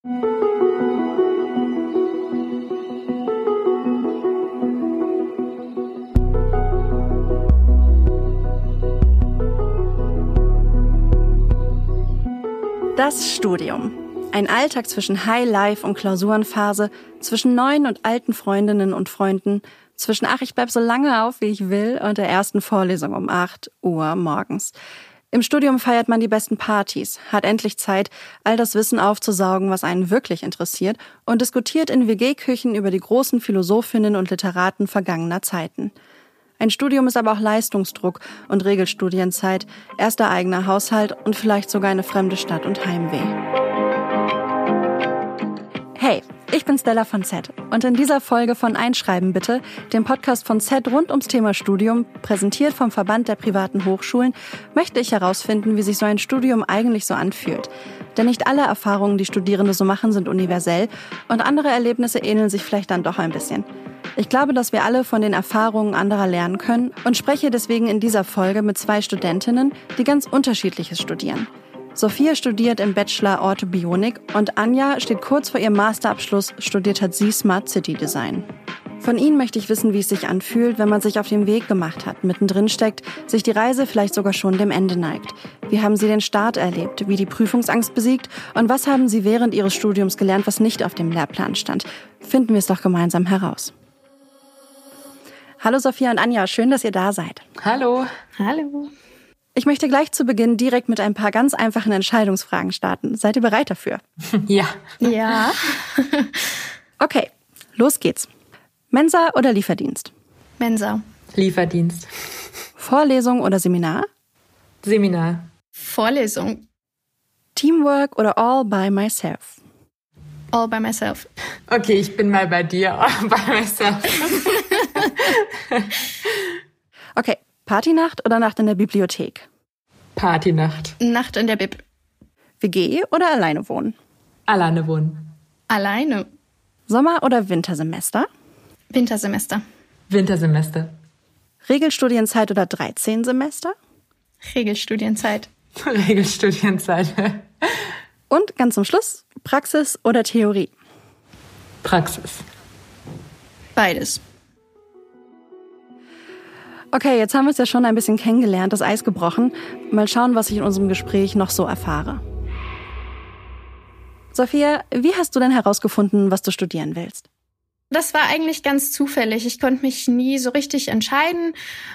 Das Studium. Ein Alltag zwischen High-Life und Klausurenphase, zwischen neuen und alten Freundinnen und Freunden, zwischen ach, ich bleib so lange auf, wie ich will, und der ersten Vorlesung um 8 Uhr morgens. Im Studium feiert man die besten Partys, hat endlich Zeit, all das Wissen aufzusaugen, was einen wirklich interessiert, und diskutiert in WG-Küchen über die großen Philosophinnen und Literaten vergangener Zeiten. Ein Studium ist aber auch Leistungsdruck und Regelstudienzeit, erster eigener Haushalt und vielleicht sogar eine fremde Stadt und Heimweh. Hey, ich bin Stella von Z und in dieser Folge von Einschreiben bitte, dem Podcast von Z rund ums Thema Studium, präsentiert vom Verband der privaten Hochschulen, möchte ich herausfinden, wie sich so ein Studium eigentlich so anfühlt. Denn nicht alle Erfahrungen, die Studierende so machen, sind universell und andere Erlebnisse ähneln sich vielleicht dann doch ein bisschen. Ich glaube, dass wir alle von den Erfahrungen anderer lernen können und spreche deswegen in dieser Folge mit 2 Studentinnen, die ganz Unterschiedliches studieren. Sophia studiert im Bachelor Orthobionik und Anja steht kurz vor ihrem Masterabschluss, studiert hat sie Smart City Design. Von ihnen möchte ich wissen, wie es sich anfühlt, wenn man sich auf den Weg gemacht hat, mittendrin steckt, sich die Reise vielleicht sogar schon dem Ende neigt. Wie haben sie den Start erlebt, wie die Prüfungsangst besiegt und was haben sie während ihres Studiums gelernt, was nicht auf dem Lehrplan stand? Finden wir es doch gemeinsam heraus. Hallo Sophia und Anja, schön, dass ihr da seid. Hallo. Hallo. Ich möchte gleich zu Beginn direkt mit ein paar ganz einfachen Entscheidungsfragen starten. Seid ihr bereit dafür? Ja. Ja. Okay, los geht's. Mensa oder Lieferdienst? Mensa. Lieferdienst. Vorlesung oder Seminar? Seminar. Vorlesung. Teamwork oder all by myself? All by myself. Okay, ich bin mal bei dir. All by myself. Okay, Partynacht oder Nacht in der Bibliothek? Partynacht. Nacht in der Bib. WG oder alleine wohnen? Alleine wohnen. Alleine. Sommer- oder Wintersemester? Wintersemester. Wintersemester. Regelstudienzeit oder 13 Semester? Regelstudienzeit. Regelstudienzeit. Und ganz zum Schluss, Praxis oder Theorie? Praxis. Beides. Okay, jetzt haben wir es ja schon ein bisschen kennengelernt, das Eis gebrochen. Mal schauen, was ich in unserem Gespräch noch so erfahre. Sophia, wie hast du denn herausgefunden, was du studieren willst? Das war eigentlich ganz zufällig. Ich konnte mich nie so richtig entscheiden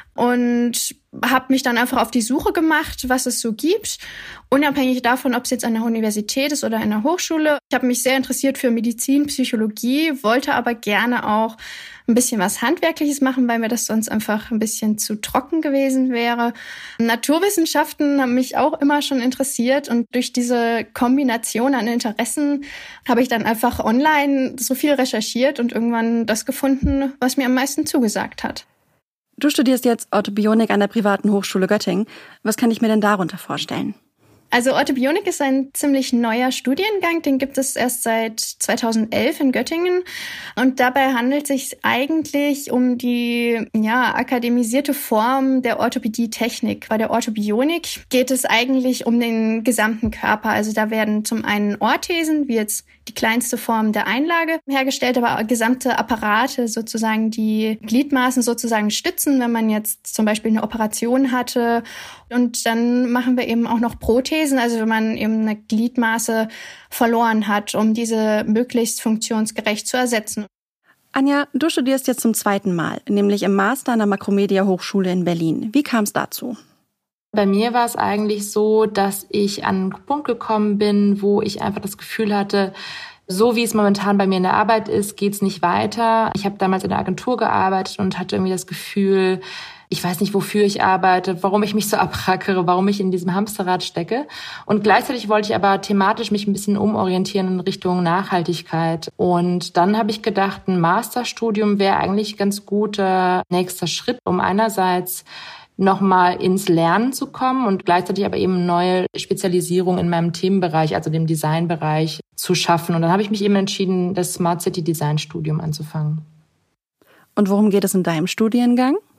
und habe mich dann einfach auf die Suche gemacht, was es so gibt, unabhängig davon, ob es jetzt an der Universität ist oder an der Hochschule. Ich habe mich sehr interessiert für Medizin, Psychologie, wollte aber gerne auch ein bisschen was Handwerkliches machen, weil mir das sonst einfach ein bisschen zu trocken gewesen wäre. Naturwissenschaften haben mich auch immer schon interessiert und durch diese Kombination an Interessen habe ich dann einfach online so viel recherchiert und irgendwann das gefunden, was mir am meisten zugesagt hat. Du studierst jetzt Orthobionik an der privaten Hochschule Göttingen. Was kann ich mir denn darunter vorstellen? Also Orthobionik ist ein ziemlich neuer Studiengang, den gibt es erst seit 2011 in Göttingen und dabei handelt es sich eigentlich um die akademisierte Form der Orthopädie-Technik. Bei der Orthobionik geht es eigentlich um den gesamten Körper, also da werden zum einen Orthesen, wie jetzt die kleinste Form der Einlage hergestellt, aber gesamte Apparate sozusagen, die Gliedmaßen sozusagen stützen, wenn man jetzt zum Beispiel eine Operation hatte. Und dann machen wir eben auch noch Prothesen, also wenn man eben eine Gliedmaße verloren hat, um diese möglichst funktionsgerecht zu ersetzen. Anja, du studierst jetzt zum 2. Mal, nämlich im Master an der Makromedia Hochschule in Berlin. Wie kam es dazu? Bei mir war es eigentlich so, dass ich an einen Punkt gekommen bin, wo ich einfach das Gefühl hatte, so wie es momentan bei mir in der Arbeit ist, geht's nicht weiter. Ich habe damals in der Agentur gearbeitet und hatte irgendwie das Gefühl, ich weiß nicht, wofür ich arbeite, warum ich mich so abrackere, warum ich in diesem Hamsterrad stecke. Und gleichzeitig wollte ich aber thematisch mich ein bisschen umorientieren in Richtung Nachhaltigkeit. Und dann habe ich gedacht, ein Masterstudium wäre eigentlich ein ganz guter nächster Schritt, um einerseits nochmal ins Lernen zu kommen und gleichzeitig aber eben neue Spezialisierung in meinem Themenbereich, also dem Designbereich, zu schaffen. Und dann habe ich mich eben entschieden, das Smart City Design Studium anzufangen. Und worum geht es in deinem Studiengang?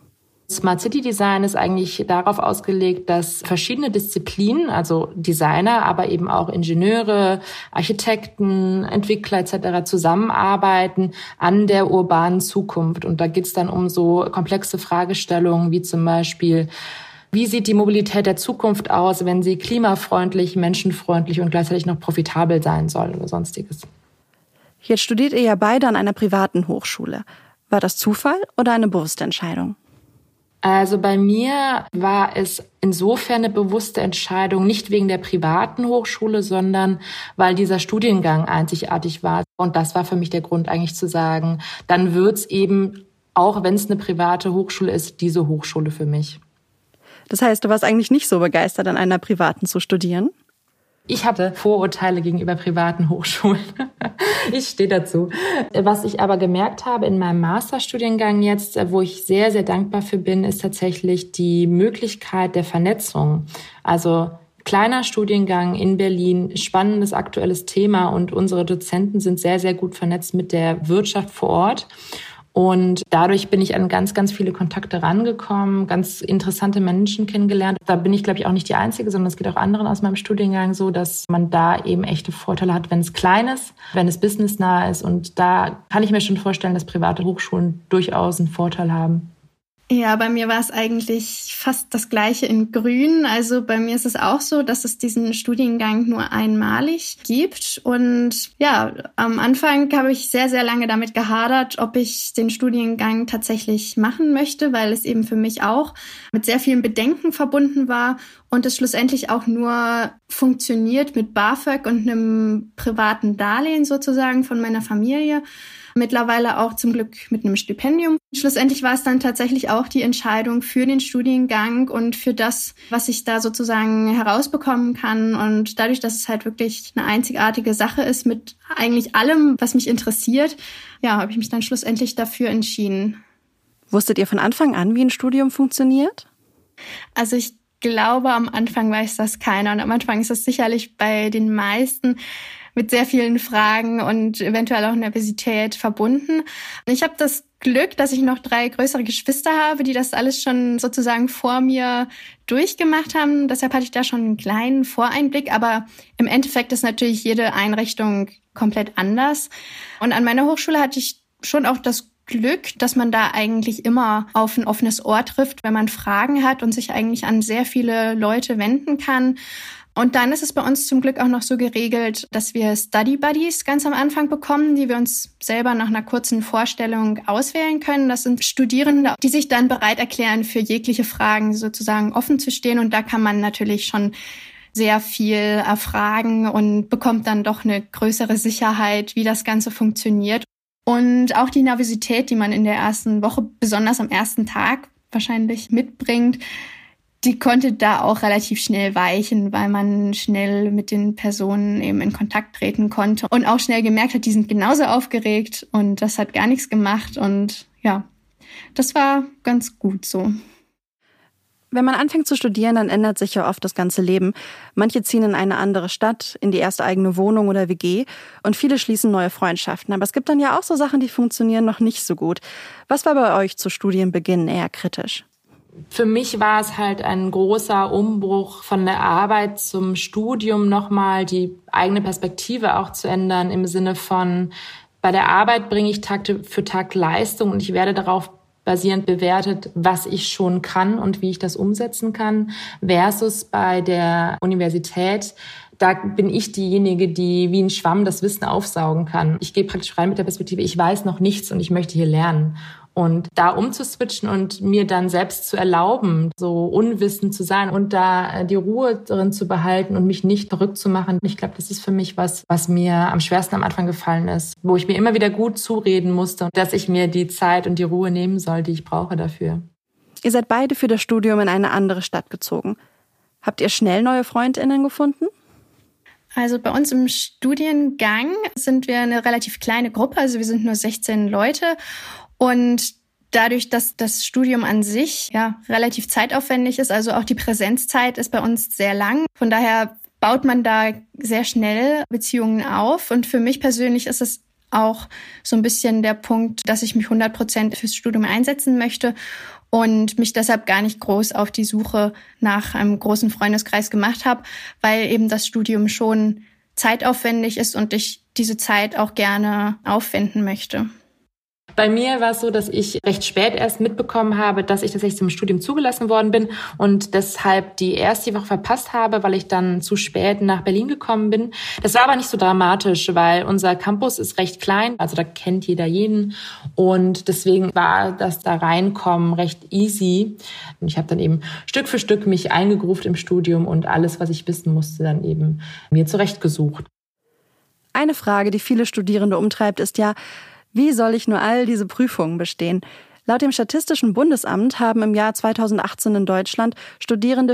Smart City Design ist eigentlich darauf ausgelegt, dass verschiedene Disziplinen, also Designer, aber eben auch Ingenieure, Architekten, Entwickler etc. zusammenarbeiten an der urbanen Zukunft. Und da geht es dann um so komplexe Fragestellungen wie zum Beispiel: Wie sieht die Mobilität der Zukunft aus, wenn sie klimafreundlich, menschenfreundlich und gleichzeitig noch profitabel sein soll oder sonstiges? Jetzt studiert ihr ja beide an einer privaten Hochschule. War das Zufall oder eine bewusste Entscheidung? Also bei mir war es insofern eine bewusste Entscheidung, nicht wegen der privaten Hochschule, sondern weil dieser Studiengang einzigartig war. Und das war für mich der Grund eigentlich zu sagen, dann wird's eben, auch wenn es eine private Hochschule ist, diese Hochschule für mich. Das heißt, du warst eigentlich nicht so begeistert, an einer privaten zu studieren? Ich hatte Vorurteile gegenüber privaten Hochschulen. Ich stehe dazu. Was ich aber gemerkt habe in meinem Masterstudiengang jetzt, wo ich sehr, sehr dankbar für bin, ist tatsächlich die Möglichkeit der Vernetzung. Also kleiner Studiengang in Berlin, spannendes aktuelles Thema und unsere Dozenten sind sehr, sehr gut vernetzt mit der Wirtschaft vor Ort. Und dadurch bin ich an ganz, ganz viele Kontakte rangekommen, ganz interessante Menschen kennengelernt. Da bin ich, glaube ich, auch nicht die Einzige, sondern es geht auch anderen aus meinem Studiengang so, dass man da eben echte Vorteile hat, wenn es klein ist, wenn es businessnah ist. Und da kann ich mir schon vorstellen, dass private Hochschulen durchaus einen Vorteil haben. Ja, bei mir war es eigentlich fast das Gleiche in Grün. Also bei mir ist es auch so, dass es diesen Studiengang nur einmalig gibt. Und ja, am Anfang habe ich sehr, sehr lange damit gehadert, ob ich den Studiengang tatsächlich machen möchte, weil es eben für mich auch mit sehr vielen Bedenken verbunden war und es schlussendlich auch nur funktioniert mit BAföG und einem privaten Darlehen sozusagen von meiner Familie. Mittlerweile auch zum Glück mit einem Stipendium. Schlussendlich war es dann tatsächlich auch die Entscheidung für den Studiengang und für das, was ich da sozusagen herausbekommen kann. Und dadurch, dass es halt wirklich eine einzigartige Sache ist mit eigentlich allem, was mich interessiert, ja, habe ich mich dann schlussendlich dafür entschieden. Wusstet ihr von Anfang an, wie ein Studium funktioniert? Also ich glaube, am Anfang weiß das keiner. Und am Anfang ist das sicherlich bei den meisten mit sehr vielen Fragen und eventuell auch Nervosität verbunden. Ich habe das Glück, dass ich noch 3 größere Geschwister habe, die das alles schon sozusagen vor mir durchgemacht haben. Deshalb hatte ich da schon einen kleinen Voreinblick. Aber im Endeffekt ist natürlich jede Einrichtung komplett anders. Und an meiner Hochschule hatte ich schon auch das Glück, dass man da eigentlich immer auf ein offenes Ohr trifft, wenn man Fragen hat und sich eigentlich an sehr viele Leute wenden kann. Und dann ist es bei uns zum Glück auch noch so geregelt, dass wir Study Buddies ganz am Anfang bekommen, die wir uns selber nach einer kurzen Vorstellung auswählen können. Das sind Studierende, die sich dann bereit erklären, für jegliche Fragen sozusagen offen zu stehen. Und da kann man natürlich schon sehr viel erfragen und bekommt dann doch eine größere Sicherheit, wie das Ganze funktioniert. Und auch die Nervosität, die man in der ersten Woche, besonders am ersten Tag wahrscheinlich mitbringt, die konnte da auch relativ schnell weichen, weil man schnell mit den Personen eben in Kontakt treten konnte und auch schnell gemerkt hat, die sind genauso aufgeregt und das hat gar nichts gemacht. Und ja, das war ganz gut so. Wenn man anfängt zu studieren, dann ändert sich ja oft das ganze Leben. Manche ziehen in eine andere Stadt, in die erste eigene Wohnung oder WG und viele schließen neue Freundschaften. Aber es gibt dann ja auch so Sachen, die funktionieren noch nicht so gut. Was war bei euch zu Studienbeginn eher kritisch? Für mich war es halt ein großer Umbruch von der Arbeit zum Studium, nochmal die eigene Perspektive auch zu ändern, im Sinne von, bei der Arbeit bringe ich Tag für Tag Leistung und ich werde darauf basierend bewertet, was ich schon kann und wie ich das umsetzen kann, versus bei der Universität. Da bin ich diejenige, die wie ein Schwamm das Wissen aufsaugen kann. Ich gehe praktisch rein mit der Perspektive, ich weiß noch nichts und ich möchte hier lernen. Und da umzuswitchen und mir dann selbst zu erlauben, so unwissend zu sein und da die Ruhe drin zu behalten und mich nicht verrückt zu machen. Ich glaube, das ist für mich was mir am schwersten am Anfang gefallen ist, wo ich mir immer wieder gut zureden musste, dass ich mir die Zeit und die Ruhe nehmen soll, die ich brauche dafür. Ihr seid beide für das Studium in eine andere Stadt gezogen. Habt ihr schnell neue FreundInnen gefunden? Also bei uns im Studiengang sind wir eine relativ kleine Gruppe, also wir sind nur 16 Leute. Und dadurch, dass das Studium an sich ja relativ zeitaufwendig ist, also auch die Präsenzzeit ist bei uns sehr lang. Von daher baut man da sehr schnell Beziehungen auf. Und für mich persönlich ist es auch so ein bisschen der Punkt, dass ich mich 100% fürs Studium einsetzen möchte. und mich deshalb gar nicht groß auf die Suche nach einem großen Freundeskreis gemacht habe, weil eben das Studium schon zeitaufwendig ist und ich diese Zeit auch gerne aufwenden möchte. Bei mir war es so, dass ich recht spät erst mitbekommen habe, dass ich tatsächlich zum Studium zugelassen worden bin und deshalb die erste Woche verpasst habe, weil ich dann zu spät nach Berlin gekommen bin. Das war aber nicht so dramatisch, weil unser Campus ist recht klein, also da kennt jeder jeden und deswegen war das da reinkommen recht easy. Ich habe dann eben Stück für Stück mich eingegruft im Studium und alles, was ich wissen musste, dann eben mir zurechtgesucht. Eine Frage, die viele Studierende umtreibt, ist ja, wie soll ich nur all diese Prüfungen bestehen? Laut dem Statistischen Bundesamt haben im Jahr 2018 in Deutschland Studierende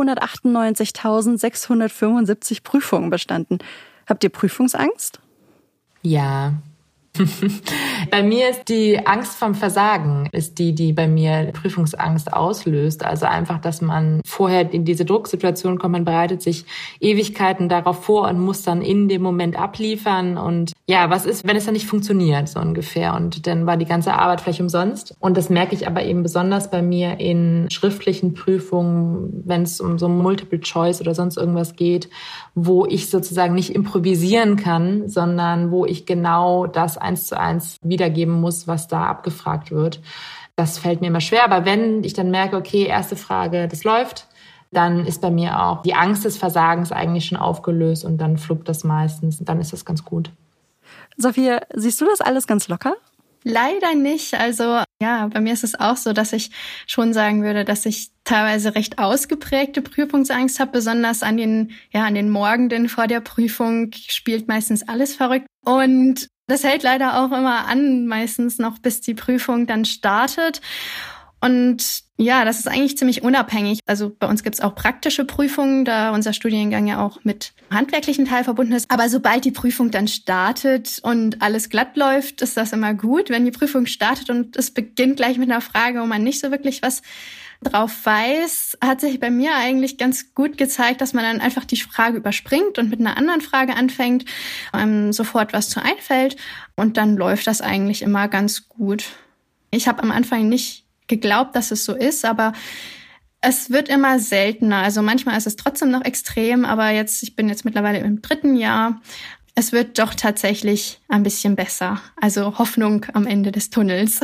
498.675 Prüfungen bestanden. Habt ihr Prüfungsangst? Ja. Bei mir ist die Angst vom Versagen, ist die bei mir Prüfungsangst auslöst. Also einfach, dass man vorher in diese Drucksituation kommt, man bereitet sich Ewigkeiten darauf vor und muss dann in dem Moment abliefern. Und ja, was ist, wenn es dann nicht funktioniert, so ungefähr? Und dann war die ganze Arbeit vielleicht umsonst. Und das merke ich aber eben besonders bei mir in schriftlichen Prüfungen, wenn es um so Multiple Choice oder sonst irgendwas geht, wo ich sozusagen nicht improvisieren kann, sondern wo ich genau das 1:1 wiedergeben muss, was da abgefragt wird. Das fällt mir immer schwer. Aber wenn ich dann merke, okay, erste Frage, das läuft, dann ist bei mir auch die Angst des Versagens eigentlich schon aufgelöst und dann fluppt das meistens. Dann ist das ganz gut. Sophia, siehst du das alles ganz locker? Leider nicht. Also ja, bei mir ist es auch so, dass ich schon sagen würde, dass ich teilweise recht ausgeprägte Prüfungsangst habe. Besonders an den Morgenden vor der Prüfung spielt meistens alles verrückt. Und das hält leider auch immer an, meistens noch bis die Prüfung dann startet. Und ja, das ist eigentlich ziemlich unabhängig. Also bei uns gibt's auch praktische Prüfungen, da unser Studiengang ja auch mit handwerklichen Teil verbunden ist. Aber sobald die Prüfung dann startet und alles glatt läuft, ist das immer gut. Wenn die Prüfung startet und es beginnt gleich mit einer Frage, wo man nicht so wirklich was drauf weiß, hat sich bei mir eigentlich ganz gut gezeigt, dass man dann einfach die Frage überspringt und mit einer anderen Frage anfängt, sofort was zu einfällt. Und dann läuft das eigentlich immer ganz gut. Ich habe am Anfang nicht geglaubt, dass es so ist, aber es wird immer seltener. Also manchmal ist es trotzdem noch extrem, aber ich bin jetzt mittlerweile im 3. Jahr. Es wird doch tatsächlich ein bisschen besser. Also Hoffnung am Ende des Tunnels.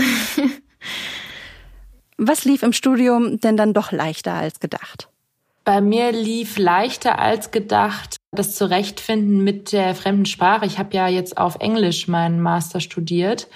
Was lief im Studium denn dann doch leichter als gedacht? Bei mir lief leichter als gedacht das Zurechtfinden mit der fremden Sprache. Ich habe ja jetzt auf Englisch meinen Master studiert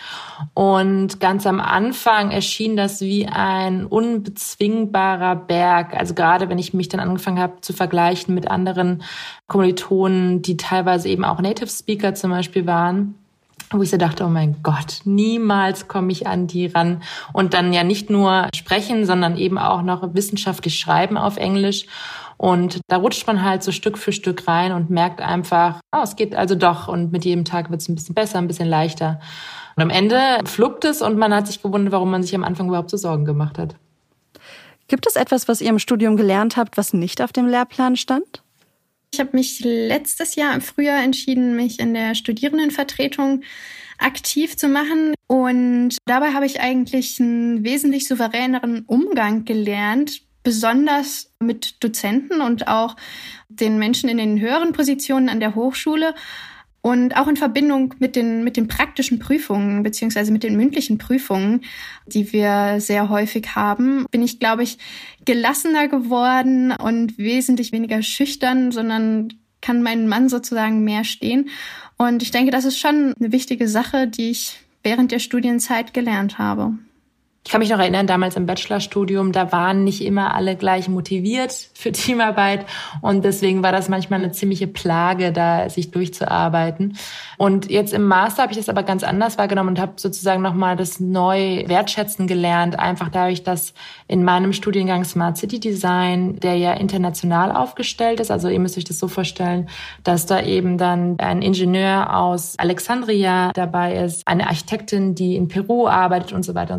und ganz am Anfang erschien das wie ein unbezwingbarer Berg. Also gerade wenn ich mich dann angefangen habe zu vergleichen mit anderen Kommilitonen, die teilweise eben auch Native Speaker zum Beispiel waren, wo ich so dachte, oh mein Gott, niemals komme ich an die ran. Und dann ja nicht nur sprechen, sondern eben auch noch wissenschaftlich schreiben auf Englisch. Und da rutscht man halt so Stück für Stück rein und merkt einfach, es geht also doch. Und mit jedem Tag wird es ein bisschen besser, ein bisschen leichter. Und am Ende fluppt es und man hat sich gewundert, warum man sich am Anfang überhaupt so Sorgen gemacht hat. Gibt es etwas, was ihr im Studium gelernt habt, was nicht auf dem Lehrplan stand? Ich habe mich letztes Jahr im Frühjahr entschieden, mich in der Studierendenvertretung aktiv zu machen. Und dabei habe ich eigentlich einen wesentlich souveräneren Umgang gelernt, besonders mit Dozenten und auch den Menschen in den höheren Positionen an der Hochschule. Und auch in Verbindung mit den praktischen Prüfungen beziehungsweise mit den mündlichen Prüfungen, die wir sehr häufig haben, bin ich, glaube ich, gelassener geworden und wesentlich weniger schüchtern, sondern kann meinem Mann sozusagen mehr stehen. Und ich denke, das ist schon eine wichtige Sache, die ich während der Studienzeit gelernt habe. Ich kann mich noch erinnern, damals im Bachelorstudium, da waren nicht immer alle gleich motiviert für Teamarbeit und deswegen war das manchmal eine ziemliche Plage, da sich durchzuarbeiten. Und jetzt im Master habe ich das aber ganz anders wahrgenommen und habe sozusagen nochmal das neu wertschätzen gelernt, einfach dadurch, dass in meinem Studiengang Smart City Design, der ja international aufgestellt ist, also ihr müsst euch das so vorstellen, dass da eben dann ein Ingenieur aus Alexandria dabei ist, eine Architektin, die in Peru arbeitet und so weiter und so fort und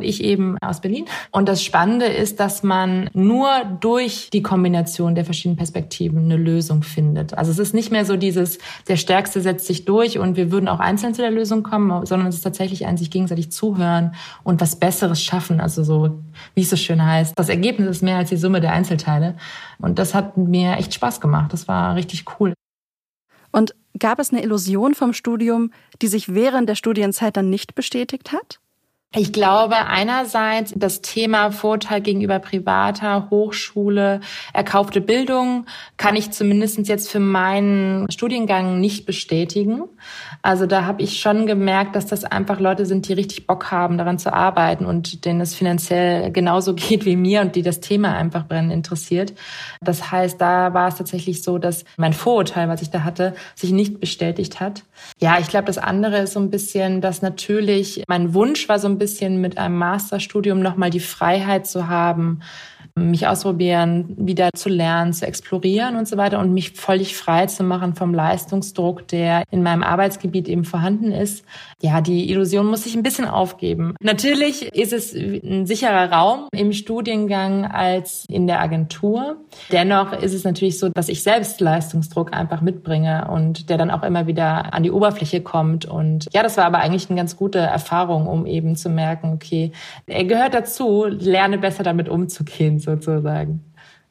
und ich eben aus Berlin. Und das Spannende ist, dass man nur durch die Kombination der verschiedenen Perspektiven eine Lösung findet. Also es ist nicht mehr so dieses, der Stärkste setzt sich durch und wir würden auch einzeln zu der Lösung kommen, sondern es ist tatsächlich ein sich gegenseitig zuhören und was Besseres schaffen. Also so, wie es so schön heißt, das Ergebnis ist mehr als die Summe der Einzelteile. Und das hat mir echt Spaß gemacht. Das war richtig cool. Und gab es eine Illusion vom Studium, die sich während der Studienzeit dann nicht bestätigt hat? Ich glaube, einerseits das Thema Vorurteil gegenüber privater Hochschule, erkaufte Bildung kann ich zumindest jetzt für meinen Studiengang nicht bestätigen. Also da habe ich schon gemerkt, dass das einfach Leute sind, die richtig Bock haben, daran zu arbeiten und denen es finanziell genauso geht wie mir und die das Thema einfach brennend interessiert. Das heißt, da war es tatsächlich so, dass mein Vorurteil, was ich da hatte, sich nicht bestätigt hat. Ja, ich glaube, das andere ist so ein bisschen, dass natürlich mein Wunsch war so ein bisschen mit einem Masterstudium nochmal die Freiheit zu haben, mich ausprobieren, wieder zu lernen, zu explorieren und so weiter und mich völlig frei zu machen vom Leistungsdruck, der in meinem Arbeitsgebiet eben vorhanden ist. Ja, die Illusion muss ich ein bisschen aufgeben. Natürlich ist es ein sicherer Raum im Studiengang als in der Agentur. Dennoch ist es natürlich so, dass ich selbst Leistungsdruck einfach mitbringe und der dann auch immer wieder an die Oberfläche kommt. Und ja, das war aber eigentlich eine ganz gute Erfahrung, um eben zu merken, okay, er gehört dazu, lerne besser damit umzugehen, sozusagen.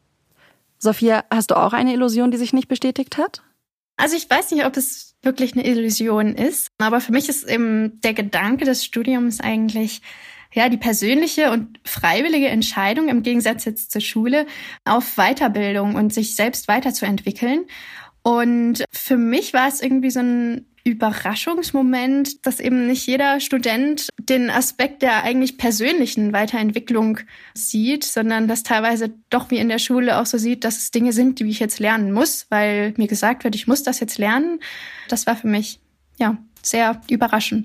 Sophia, hast du auch eine Illusion, die sich nicht bestätigt hat? Also ich weiß nicht, ob es wirklich eine Illusion ist, aber für mich ist eben der Gedanke des Studiums eigentlich ja die persönliche und freiwillige Entscheidung im Gegensatz jetzt zur Schule auf Weiterbildung und sich selbst weiterzuentwickeln. Und für mich war es irgendwie so ein Überraschungsmoment, dass eben nicht jeder Student den Aspekt der eigentlich persönlichen Weiterentwicklung sieht, sondern dass teilweise doch wie in der Schule auch so sieht, dass es Dinge sind, die ich jetzt lernen muss, weil mir gesagt wird, ich muss das jetzt lernen. Das war für mich ja sehr überraschend.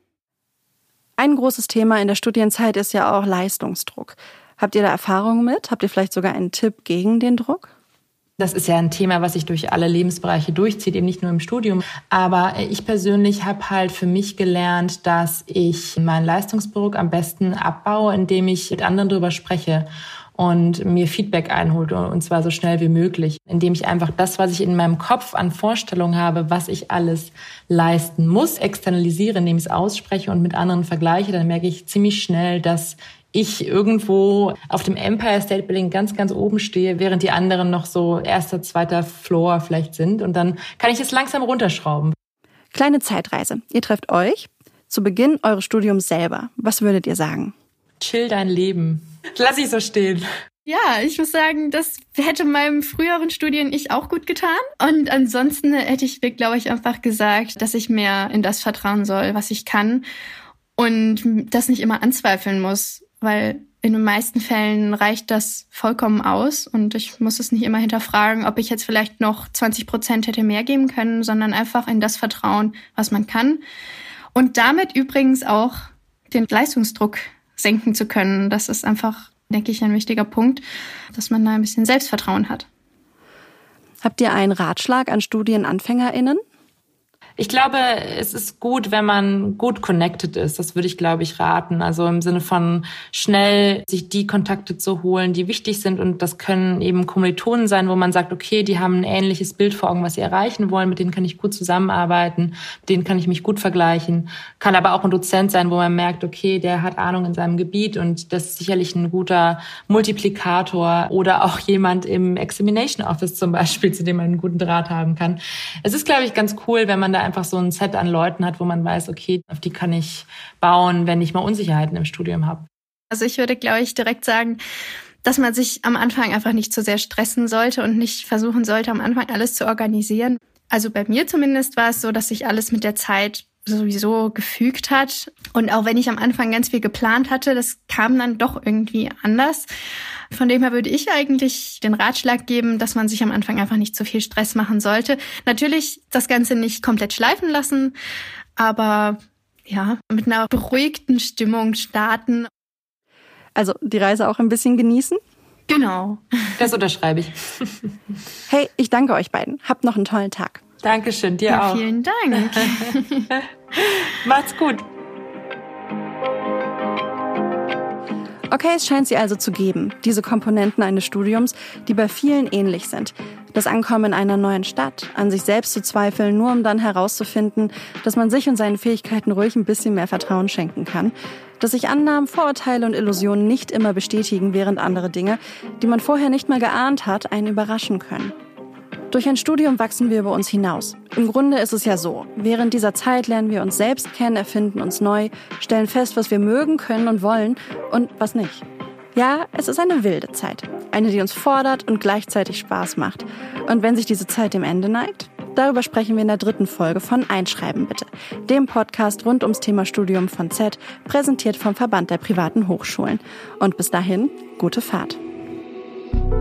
Ein großes Thema in der Studienzeit ist ja auch Leistungsdruck. Habt ihr da Erfahrungen mit? Habt ihr vielleicht sogar einen Tipp gegen den Druck? Das ist ja ein Thema, was sich durch alle Lebensbereiche durchzieht, eben nicht nur im Studium. Aber ich persönlich habe halt für mich gelernt, dass ich meinen Leistungsdruck am besten abbaue, indem ich mit anderen darüber spreche und mir Feedback einhole, und zwar so schnell wie möglich. Indem ich einfach das, was ich in meinem Kopf an Vorstellungen habe, was ich alles leisten muss, externalisiere, indem ich es ausspreche und mit anderen vergleiche, dann merke ich ziemlich schnell, dass ich irgendwo auf dem Empire State Building ganz, ganz oben stehe, während die anderen noch so erster, zweiter Floor vielleicht sind. Und dann kann ich es langsam runterschrauben. Kleine Zeitreise. Ihr trefft euch zu Beginn eures Studiums selber. Was würdet ihr sagen? Chill dein Leben. Lass ich so stehen. Ja, ich muss sagen, das hätte meinem früheren Studien-Ich auch gut getan. Und ansonsten hätte ich mir, glaube ich, einfach gesagt, dass ich mehr in das vertrauen soll, was ich kann und das nicht immer anzweifeln muss. Weil in den meisten Fällen reicht das vollkommen aus und ich muss es nicht immer hinterfragen, ob ich jetzt vielleicht noch 20% hätte mehr geben können, sondern einfach in das vertrauen, was man kann. Und damit übrigens auch den Leistungsdruck senken zu können. Das ist einfach, denke ich, ein wichtiger Punkt, dass man da ein bisschen Selbstvertrauen hat. Habt ihr einen Ratschlag an StudienanfängerInnen? Ich glaube, es ist gut, wenn man gut connected ist. Das würde ich, glaube ich, raten. Also im Sinne von schnell sich die Kontakte zu holen, die wichtig sind. Und das können eben Kommilitonen sein, wo man sagt, okay, die haben ein ähnliches Bild vor Augen, was sie erreichen wollen. Mit denen kann ich gut zusammenarbeiten. Mit denen kann ich mich gut vergleichen. Kann aber auch ein Dozent sein, wo man merkt, okay, der hat Ahnung in seinem Gebiet. Und das ist sicherlich ein guter Multiplikator. Oder auch jemand im Examination Office zum Beispiel, zu dem man einen guten Draht haben kann. Es ist, glaube ich, ganz cool, wenn man da einfach so ein Set an Leuten hat, wo man weiß, okay, auf die kann ich bauen, wenn ich mal Unsicherheiten im Studium habe. Also ich würde, glaube ich, direkt sagen, dass man sich am Anfang einfach nicht zu sehr stressen sollte und nicht versuchen sollte, am Anfang alles zu organisieren. Also bei mir zumindest war es so, dass sich alles mit der Zeit sowieso gefügt hat. Und auch wenn ich am Anfang ganz viel geplant hatte, das kam dann doch irgendwie anders. Von dem her würde ich eigentlich den Ratschlag geben, dass man sich am Anfang einfach nicht zu viel Stress machen sollte. Natürlich das Ganze nicht komplett schleifen lassen, aber ja, mit einer beruhigten Stimmung starten. Also die Reise auch ein bisschen genießen? Genau. Das unterschreibe ich. Hey, ich danke euch beiden. Habt noch einen tollen Tag. Dankeschön, dir auch. Vielen Dank. Macht's gut. Okay, es scheint sie also zu geben, diese Komponenten eines Studiums, die bei vielen ähnlich sind. Das Ankommen in einer neuen Stadt, an sich selbst zu zweifeln, nur um dann herauszufinden, dass man sich und seinen Fähigkeiten ruhig ein bisschen mehr Vertrauen schenken kann. Dass sich Annahmen, Vorurteile und Illusionen nicht immer bestätigen, während andere Dinge, die man vorher nicht mal geahnt hat, einen überraschen können. Durch ein Studium wachsen wir über uns hinaus. Im Grunde ist es ja so, während dieser Zeit lernen wir uns selbst kennen, erfinden uns neu, stellen fest, was wir mögen, können und wollen und was nicht. Ja, es ist eine wilde Zeit. Eine, die uns fordert und gleichzeitig Spaß macht. Und wenn sich diese Zeit dem Ende neigt, darüber sprechen wir in der 3. Folge von Einschreiben bitte, dem Podcast rund ums Thema Studium von Z, präsentiert vom Verband der privaten Hochschulen. Und bis dahin, gute Fahrt.